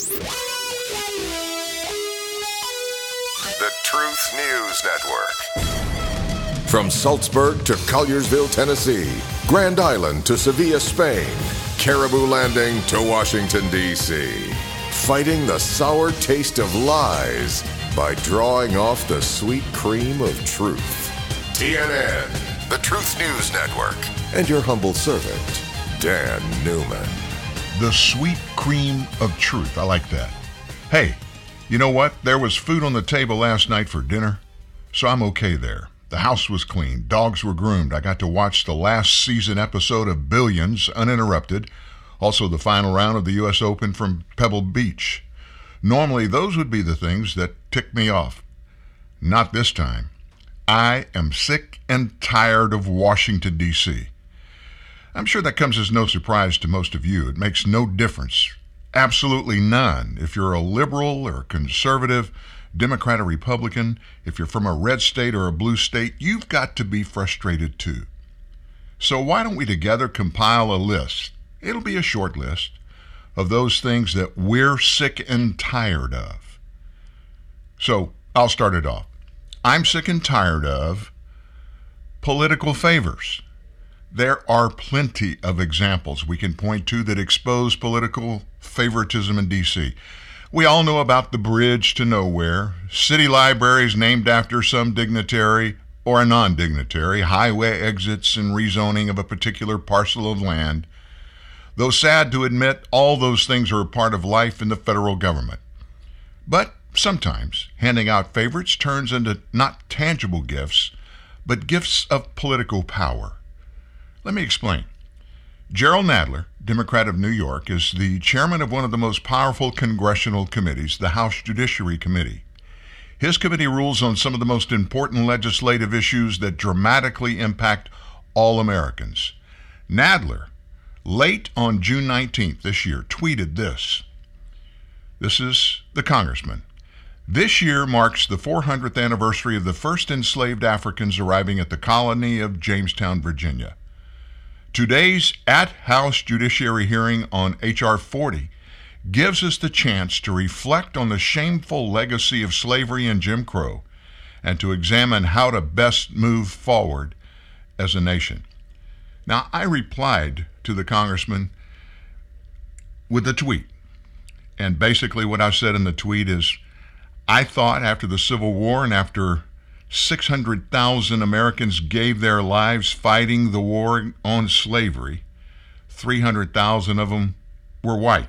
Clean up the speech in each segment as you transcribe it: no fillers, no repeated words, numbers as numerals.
The Truth News Network. From Salzburg to Colliersville, Tennessee, Grand Island to Sevilla, Spain, Caribou Landing to Washington, D.C. Fighting the sour taste of lies by drawing off the sweet cream of truth. TNN, the Truth News Network, and your humble servant, Dan Newman. The sweet cream of truth. I like that. Hey, you know what? There was food on the table last night for dinner, so I'm okay there. The house was clean. Dogs were groomed. I got to watch the last season episode of Billions uninterrupted. Also the final round of the U.S. Open from Pebble Beach. Normally, those would be the things that tick me off. Not this time. I am sick and tired of Washington, D.C. I'm sure that comes as no surprise to most of you. It makes no difference. Absolutely none. If you're a liberal or a conservative, Democrat or Republican, if you're from a red state or a blue state, you've got to be frustrated too. So why don't we together compile a list? It'll be a short list of those things that we're sick and tired of. So I'll start it off. I'm sick and tired of political favors. There are plenty of examples we can point to that expose political favoritism in D.C. We all know about the bridge to nowhere, city libraries named after some dignitary or a non-dignitary, highway exits and rezoning of a particular parcel of land. Though sad to admit, all those things are a part of life in the federal government. But sometimes handing out favorites turns into not tangible gifts, but gifts of political power. Let me explain. Jerrold Nadler, Democrat of New York, is the chairman of one of the most powerful congressional committees, the House Judiciary Committee. His committee rules on some of the most important legislative issues that dramatically impact all Americans. Nadler, late on June 19th this year, tweeted this. This is the congressman. This year marks the 400th anniversary of the first enslaved Africans arriving at the colony of Jamestown, Virginia. Today's at-House Judiciary hearing on H.R. 40 gives us the chance to reflect on the shameful legacy of slavery and Jim Crow and to examine how to best move forward as a nation. Now, I replied to the congressman with a tweet. And basically what I said in the tweet is, I thought after the Civil War and after 600,000 Americans gave their lives fighting the war on slavery, 300,000 of them were white.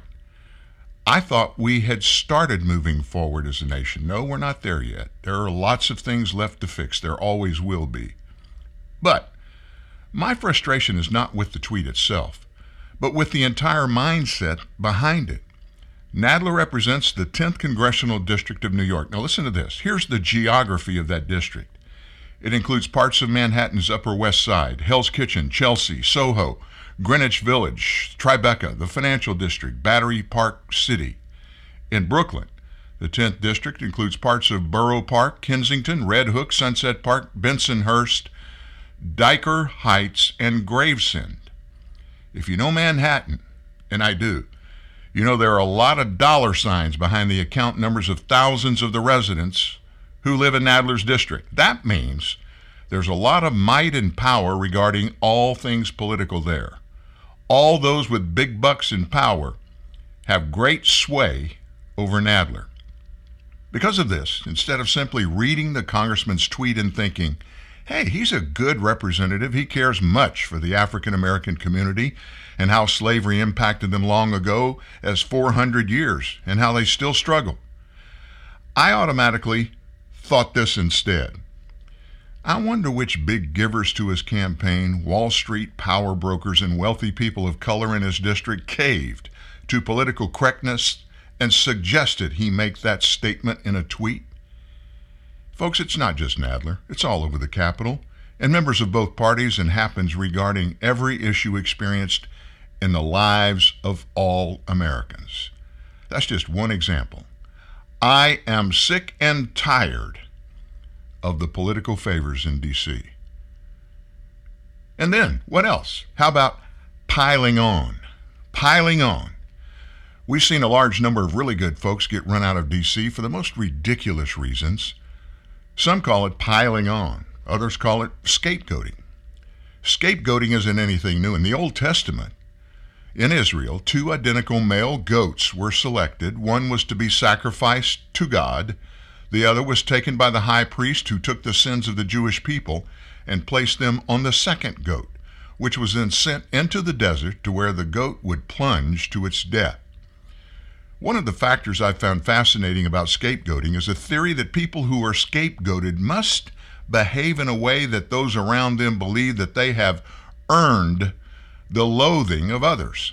I thought we had started moving forward as a nation. No, we're not there yet. There are lots of things left to fix. There always will be. But my frustration is not with the tweet itself, but with the entire mindset behind it. Nadler represents the 10th Congressional District of New York. Now listen to this. Here's the geography of that district. It includes parts of Manhattan's Upper West Side, Hell's Kitchen, Chelsea, Soho, Greenwich Village, Tribeca, the Financial District, Battery Park City. In Brooklyn, the 10th District includes parts of Borough Park, Kensington, Red Hook, Sunset Park, Bensonhurst, Dyker Heights, and Gravesend. If you know Manhattan, and I do, you know there are a lot of dollar signs behind the account numbers of thousands of the residents who live in Nadler's district. That means there's a lot of might and power regarding all things political there. All those with big bucks and power have great sway over Nadler. Because of this, instead of simply reading the congressman's tweet and thinking, hey, he's a good representative, he cares much for the African American community and how slavery impacted them long ago as 400 years and how they still struggle, I automatically thought this instead. I wonder which big givers to his campaign, Wall Street power brokers and wealthy people of color in his district caved to political correctness and suggested he make that statement in a tweet. Folks, it's not just Nadler. It's all over the Capitol and members of both parties and happens regarding every issue experienced in the lives of all Americans. That's just one example. I am sick and tired of the political favors in D.C. And then, what else? How about piling on? Piling on. We've seen a large number of really good folks get run out of D.C. for the most ridiculous reasons. Some call it piling on. Others call it scapegoating. Scapegoating isn't anything new. In the Old Testament, in Israel, 2 identical male goats were selected. One was to be sacrificed to God. The other was taken by the high priest, who took the sins of the Jewish people and placed them on the second goat, which was then sent into the desert to where the goat would plunge to its death. One of the factors I found fascinating about scapegoating is the theory that people who are scapegoated must behave in a way that those around them believe that they have earned the loathing of others.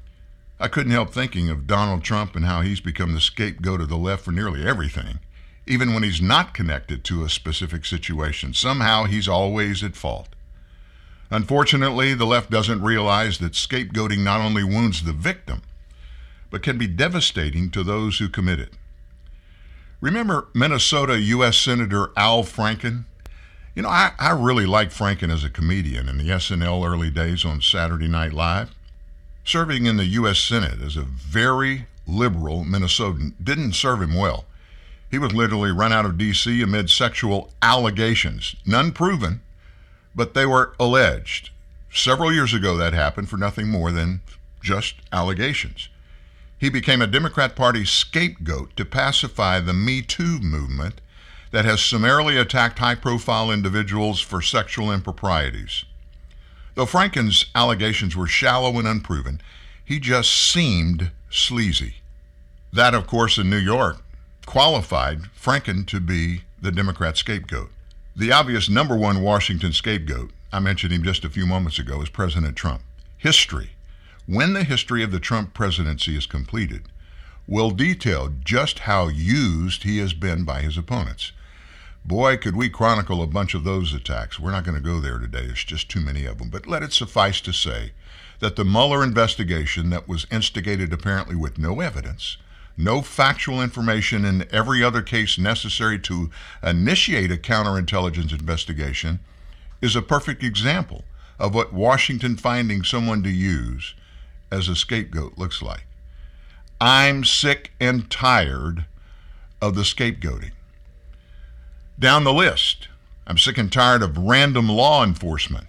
I couldn't help thinking of Donald Trump and how he's become the scapegoat of the left for nearly everything. Even when he's not connected to a specific situation, somehow he's always at fault. Unfortunately, the left doesn't realize that scapegoating not only wounds the victim, but can be devastating to those who commit it. Remember Minnesota U.S. Senator Al Franken? You know, I really liked Franken as a comedian in the SNL early days on Saturday Night Live. Serving in the U.S. Senate as a very liberal Minnesotan didn't serve him well. He was literally run out of D.C. amid sexual allegations, none proven, but they were alleged. Several years ago that happened for nothing more than just allegations. He became a Democrat Party scapegoat to pacify the Me Too movement that has summarily attacked high-profile individuals for sexual improprieties. Though Franken's allegations were shallow and unproven, he just seemed sleazy. That, of course, in New York, qualified Franken to be the Democrat scapegoat. The obvious number one Washington scapegoat, I mentioned him just a few moments ago, is President Trump. History, when the history of the Trump presidency is completed, will detail just how used he has been by his opponents. Boy, could we chronicle a bunch of those attacks. We're not going to go there today. There's just too many of them. But let it suffice to say that the Mueller investigation that was instigated apparently with no evidence, no factual information in every other case necessary to initiate a counterintelligence investigation, is a perfect example of what Washington finding someone to use as a scapegoat looks like. I'm sick and tired of the scapegoating. Down the list, I'm sick and tired of random law enforcement.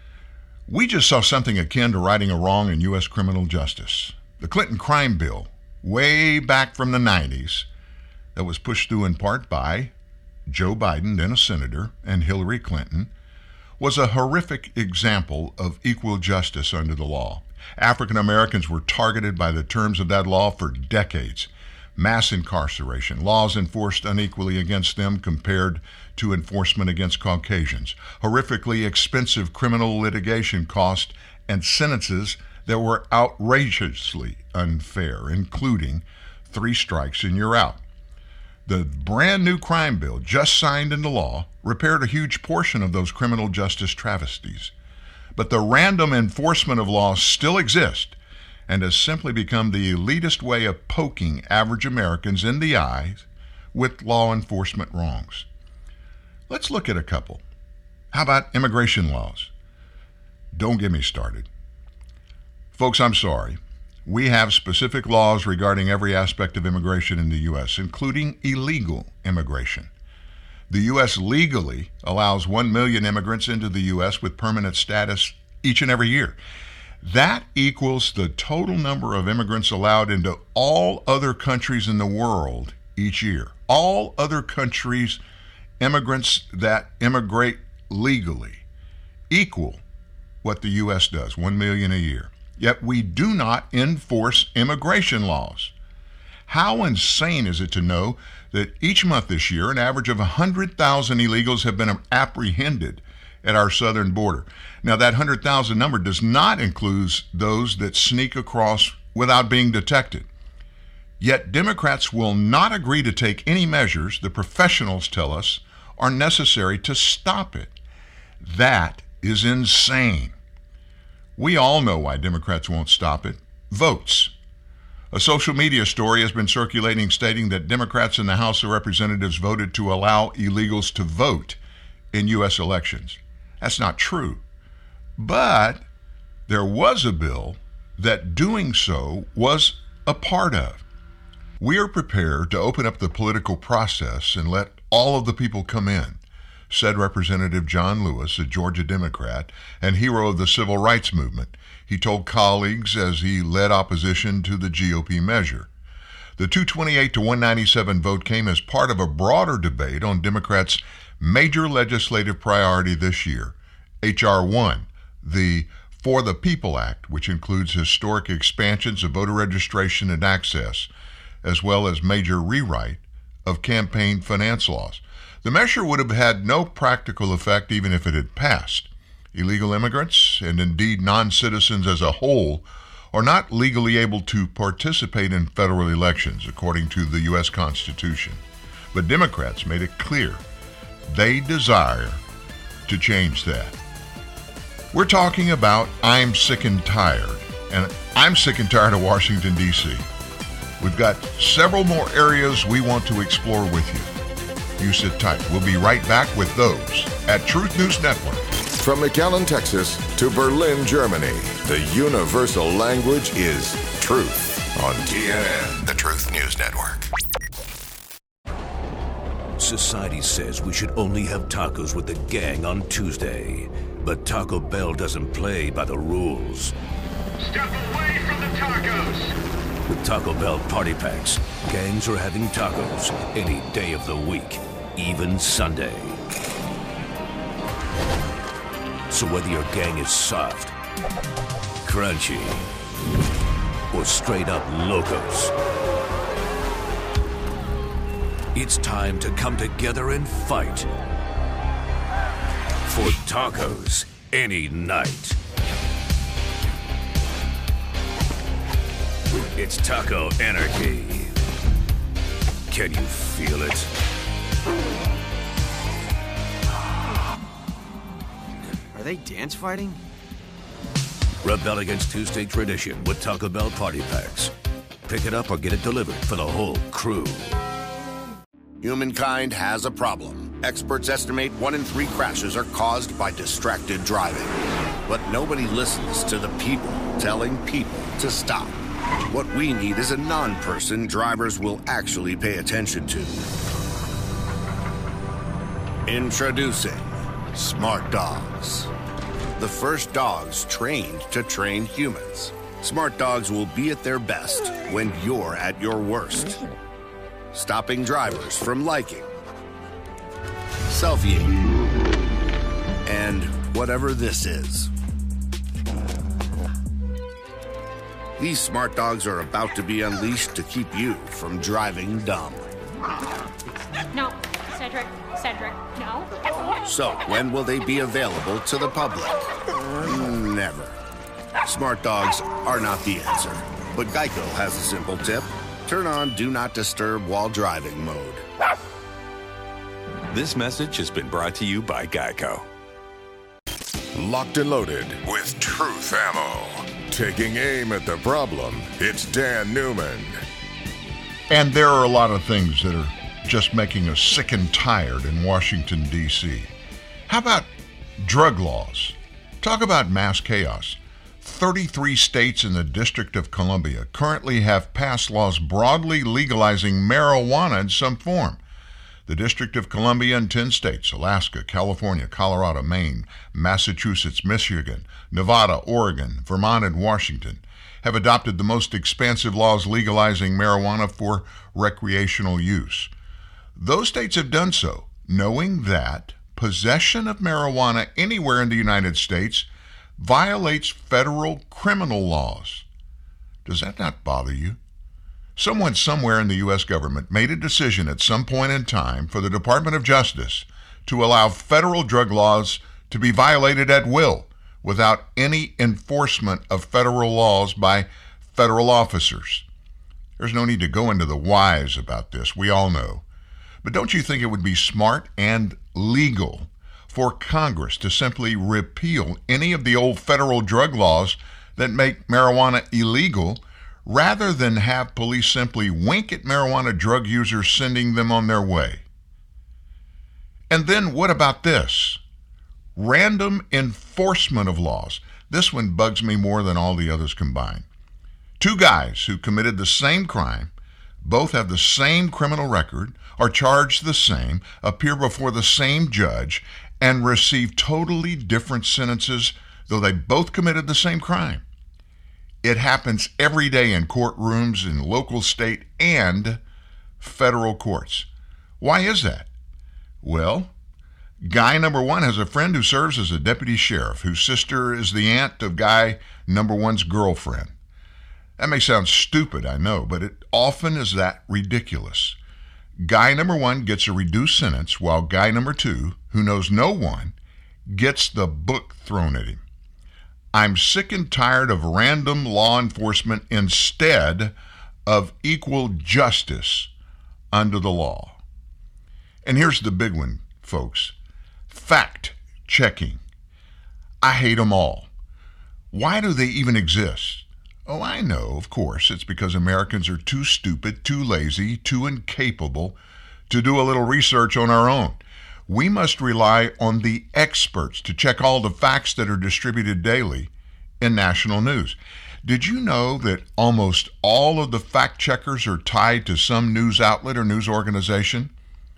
We just saw something akin to righting a wrong in U.S. criminal justice. The Clinton crime bill, way back from the 90s, that was pushed through in part by Joe Biden, then a senator, and Hillary Clinton, was a horrific example of equal justice under the law. African Americans were targeted by the terms of that law for decades. Mass incarceration, laws enforced unequally against them compared to enforcement against Caucasians, horrifically expensive criminal litigation costs, and sentences that were outrageously unfair, including 3 strikes and you're out. The brand new crime bill, just signed into law, repaired a huge portion of those criminal justice travesties. But the random enforcement of laws still exists and has simply become the elitist way of poking average Americans in the eyes with law enforcement wrongs. Let's look at a couple. How about immigration laws? Don't get me started. Folks, I'm sorry. We have specific laws regarding every aspect of immigration in the U.S., including illegal immigration. The U.S. legally allows 1 million immigrants into the U.S. with permanent status each and every year. That equals the total number of immigrants allowed into all other countries in the world each year. All other countries' immigrants that immigrate legally equal what the U.S. does, 1 million a year. Yet we do not enforce immigration laws. How insane is it to know that each month this year, an average of 100,000 illegals have been apprehended at our southern border. Now, that 100,000 number does not include those that sneak across without being detected. Yet Democrats will not agree to take any measures the professionals tell us are necessary to stop it. That is insane. We all know why Democrats won't stop it. Votes. A social media story has been circulating stating that Democrats in the House of Representatives voted to allow illegals to vote in U.S. elections. That's not true. But there was a bill that doing so was a part of. We are prepared to open up the political process and let all of the people come in, said Representative John Lewis, a Georgia Democrat and hero of the civil rights movement. He told colleagues as he led opposition to the GOP measure. The 228 to 197 vote came as part of a broader debate on Democrats' major legislative priority this year, H.R. 1, the For the People Act, which includes historic expansions of voter registration and access, as well as major rewrite of campaign finance laws. The measure would have had no practical effect even if it had passed. Illegal immigrants, and indeed non-citizens as a whole, are not legally able to participate in federal elections, according to the U.S. Constitution. But Democrats made it clear they desire to change that. We're talking about I'm sick and tired, and I'm sick and tired of Washington, D.C. We've got several more areas we want to explore with you. You sit tight. We'll be right back with those at Truth News Network. From McAllen, Texas to Berlin, Germany, the universal language is truth on TNN, the Truth News Network. Society says we should only have tacos with the gang on Tuesday, but Taco Bell doesn't play by the rules. Step away from the tacos! With Taco Bell Party Packs, gangs are having tacos any day of the week, even Sunday. So whether your gang is soft, crunchy, or straight up locos, it's time to come together and fight for tacos any night. It's Taco Anarchy. Can you feel it? Are they dance fighting? Rebel against Tuesday tradition with Taco Bell Party Packs. Pick it up or get it delivered for the whole crew. Humankind has a problem. Experts estimate 1 in 3 crashes are caused by distracted driving. But nobody listens to the people telling people to stop. What we need is a non-person drivers will actually pay attention to. Introducing Smart Dogs. The first dogs trained to train humans. Smart Dogs will be at their best when you're at your worst. Stopping drivers from liking, selfieing, and whatever this is. These smart dogs are about to be unleashed to keep you from driving dumb. No, Cedric, no. So, when will they be available to the public? Never. Smart dogs are not the answer, but Geico has a simple tip. Turn on Do Not Disturb While Driving mode. This message has been brought to you by Geico. Locked and loaded with truth ammo. Taking aim at the problem, it's Dan Newman. And there are a lot of things that are just making us sick and tired in Washington, D.C. How about drug laws? Talk about mass chaos. 33 states in the District of Columbia currently have passed laws broadly legalizing marijuana in some form. The District of Columbia and 10 states, Alaska, California, Colorado, Maine, Massachusetts, Michigan, Nevada, Oregon, Vermont, and Washington, have adopted the most expansive laws legalizing marijuana for recreational use. Those states have done so, knowing that possession of marijuana anywhere in the United States violates federal criminal laws. Does that not bother you? Someone somewhere in the U.S. government made a decision at some point in time for the Department of Justice to allow federal drug laws to be violated at will without any enforcement of federal laws by federal officers. There's no need to go into the whys about this. We all know. But don't you think it would be smart and legal for Congress to simply repeal any of the old federal drug laws that make marijuana illegal rather than have police simply wink at marijuana drug users, sending them on their way? And then what about this? Random enforcement of laws. This one bugs me more than all the others combined. Two guys who committed the same crime, both have the same criminal record, are charged the same, appear before the same judge, and receive totally different sentences, though they both committed the same crime. It happens every day in courtrooms in local, state, and federal courts. Why is that? Well, guy number one has a friend who serves as a deputy sheriff, whose sister is the aunt of guy number one's girlfriend. That may sound stupid, I know, but it often is that ridiculous. Guy number one gets a reduced sentence, while guy number two, who knows no one, gets the book thrown at him. I'm sick and tired of random law enforcement instead of equal justice under the law. And here's the big one, folks. Fact-checking. I hate them all. Why do they even exist? Oh, I know, of course. It's because Americans are too stupid, too lazy, too incapable to do a little research on our own. We must rely on the experts to check all the facts that are distributed daily in national news. Did you know that almost all of the fact checkers are tied to some news outlet or news organization?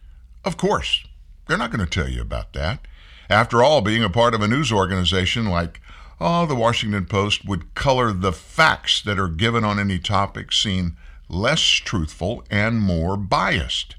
Of course. They're not going to tell you about that. After all, being a part of a news organization like the Washington Post would color the facts that are given on any topic seem less truthful and more biased.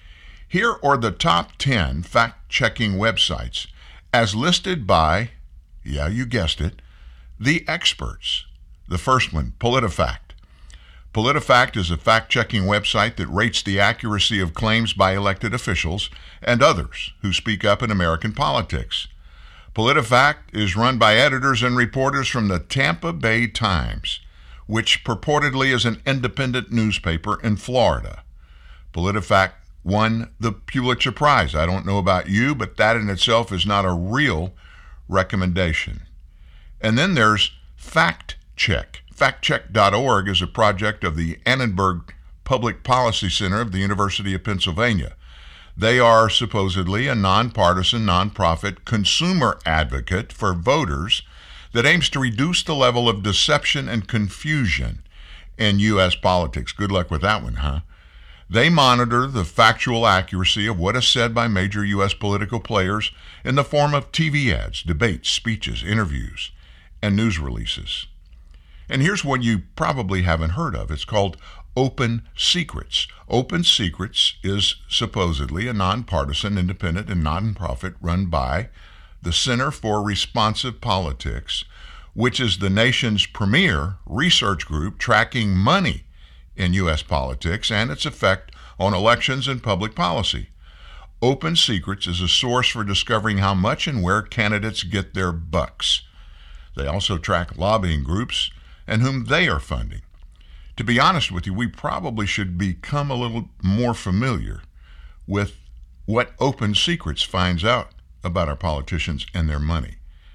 Here are the top 10 fact-checking websites as listed by, yeah, you guessed it, the experts. The first one, PolitiFact. PolitiFact is a fact-checking website that rates the accuracy of claims by elected officials and others who speak up in American politics. PolitiFact is run by editors and reporters from the Tampa Bay Times, which purportedly is an independent newspaper in Florida. PolitiFact won the Pulitzer Prize. I don't know about you, but that in itself is not a real recommendation. And then there's FactCheck. FactCheck.org is a project of the Annenberg Public Policy Center of the University of Pennsylvania. They are supposedly a nonpartisan, nonprofit consumer advocate for voters that aims to reduce the level of deception and confusion in U.S. politics. Good luck with that one, huh? They monitor the factual accuracy of what is said by major U.S. political players in the form of TV ads, debates, speeches, interviews, and news releases. And here's one you probably haven't heard of. It's called Open Secrets. Open Secrets is supposedly a nonpartisan, independent, and nonprofit run by the Center for Responsive Politics, which is the nation's premier research group tracking money in U.S. politics and its effect on elections and public policy. Open Secrets is a source for discovering how much and where candidates get their bucks. They also track lobbying groups and whom they are funding. To be honest with you, we probably should become a little more familiar with what Open Secrets finds out about our politicians and their money.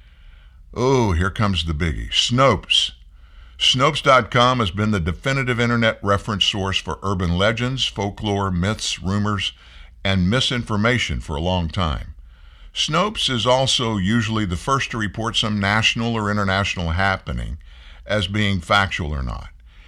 Oh, here comes the biggie. Snopes. Snopes.com has been the definitive internet reference source for urban legends, folklore, myths, rumors, and misinformation for a long time. Snopes is also usually the first to report some national or international happening as being factual or not.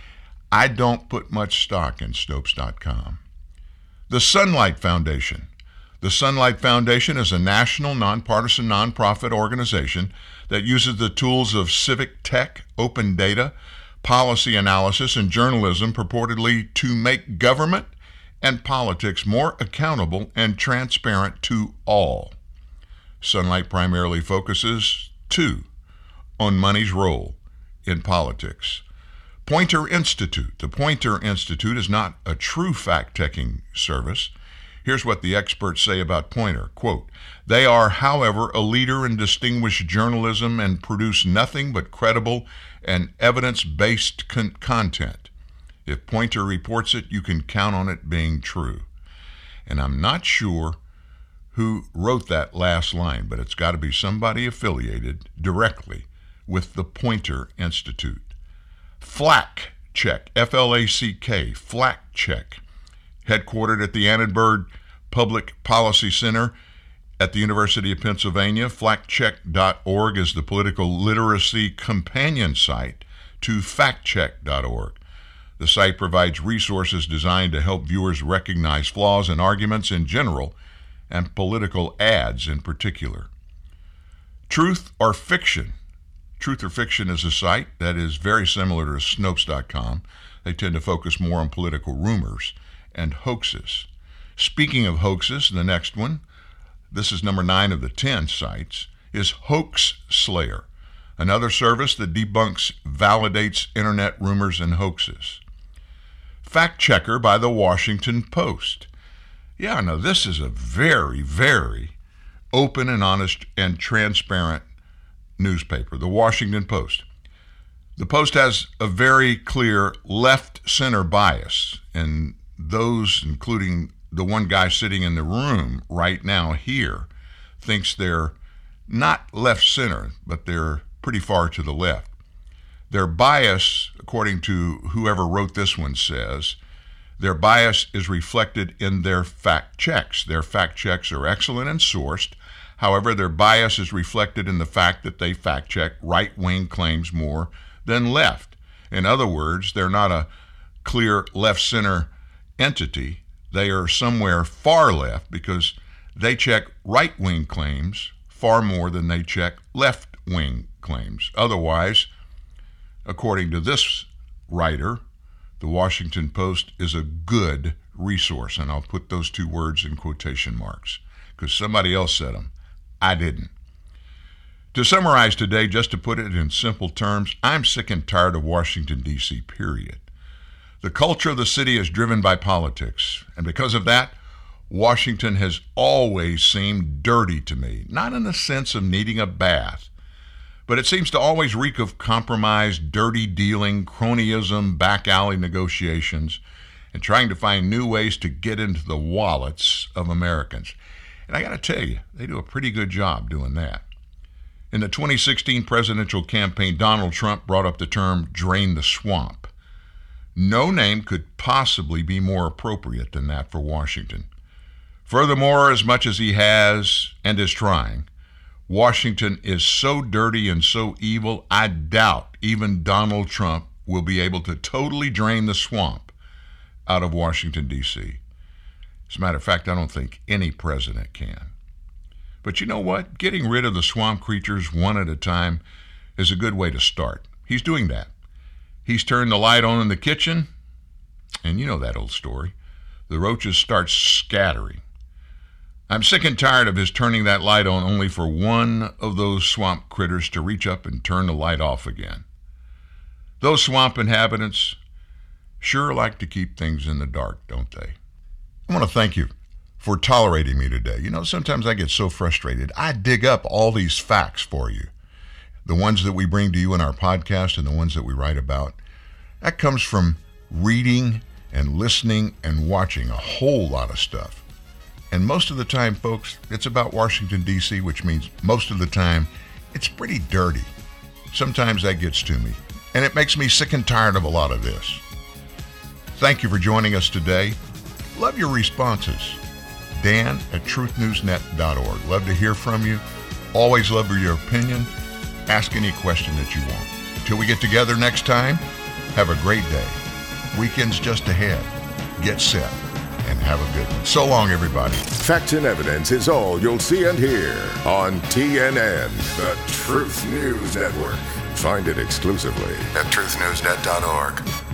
I don't put much stock in Snopes.com. The Sunlight Foundation. The Sunlight Foundation is a national, nonpartisan, nonprofit organization that uses the tools of civic tech, open data, policy analysis, and journalism purportedly to make government and politics more accountable and transparent to all. Sunlight primarily focuses, too, on money's role in politics. Poynter Institute. The Poynter Institute is not a true fact-checking service. Here's what the experts say about Poynter. Quote, they are, however, a leader in distinguished journalism and produce nothing but credible and evidence-based content. If Poynter reports it, you can count on it being true. And I'm not sure who wrote that last line, but it's got to be somebody affiliated directly with the Poynter Institute. FLAC Check, F-L-A-C-K, FLAC Check, headquartered at the Annenberg Public Policy Center at the University of Pennsylvania. FLACcheck.org is the political literacy companion site to factcheck.org. The site provides resources designed to help viewers recognize flaws in arguments in general and political ads in particular. Truth or Fiction. Truth or Fiction is a site that is very similar to Snopes.com. They tend to focus more on political rumors and hoaxes. Speaking of hoaxes, the next one, this is number 9 of the 10 sites, is Hoax Slayer, another service that debunks, validates internet rumors and hoaxes. Fact Checker by the Washington Post. Yeah, now this is a very, very open and honest and transparent newspaper, the Washington Post. The Post has a very clear left-center bias, and those, including the one guy sitting in the room right now here, thinks they're not left-center, but they're pretty far to the left. Their bias, according to whoever wrote this one, says their bias is reflected in their fact checks. Their fact checks are excellent and sourced. However, their bias is reflected in the fact that they fact check right-wing claims more than left. In other words, they're not a clear left-center entity. They are somewhere far left because they check right-wing claims far more than they check left-wing claims. Otherwise, according to this writer, the Washington Post is a good resource, and I'll put those two words in quotation marks because somebody else said them. I didn't. To summarize today, just to put it in simple terms, I'm sick and tired of Washington, D.C., period. The culture of the city is driven by politics, and because of that, Washington has always seemed dirty to me, not in the sense of needing a bath, but it seems to always reek of compromise, dirty dealing, cronyism, back alley negotiations, and trying to find new ways to get into the wallets of Americans. And I got to tell you, they do a pretty good job doing that. In the 2016 presidential campaign, Donald Trump brought up the term drain the swamp. No name could possibly be more appropriate than that for Washington. Furthermore, as much as he has and is trying, Washington is so dirty and so evil, I doubt even Donald Trump will be able to totally drain the swamp out of Washington, D.C. As a matter of fact, I don't think any president can. But you know what? Getting rid of the swamp creatures one at a time is a good way to start. He's doing that. He's turned the light on in the kitchen, and you know that old story. The roaches start scattering. I'm sick and tired of his turning that light on only for one of those swamp critters to reach up and turn the light off again. Those swamp inhabitants sure like to keep things in the dark, don't they? I want to thank you for tolerating me today. You know, sometimes I get so frustrated. I dig up all these facts for you, the ones that we bring to you in our podcast and the ones that we write about. That comes from reading and listening and watching a whole lot of stuff. And most of the time, folks, it's about Washington, D.C., which means most of the time it's pretty dirty. Sometimes that gets to me, and it makes me sick and tired of a lot of this. Thank you for joining us today. Love your responses. Dan@truthnewsnet.org. Love to hear from you. Always love your opinion. Ask any question that you want. Till we get together next time, have a great day. Weekend's just ahead. Get set and have a good one. So long, everybody. Facts and evidence is all you'll see and hear on TNN, the Truth News Network. Find it exclusively at truthnewsnet.org.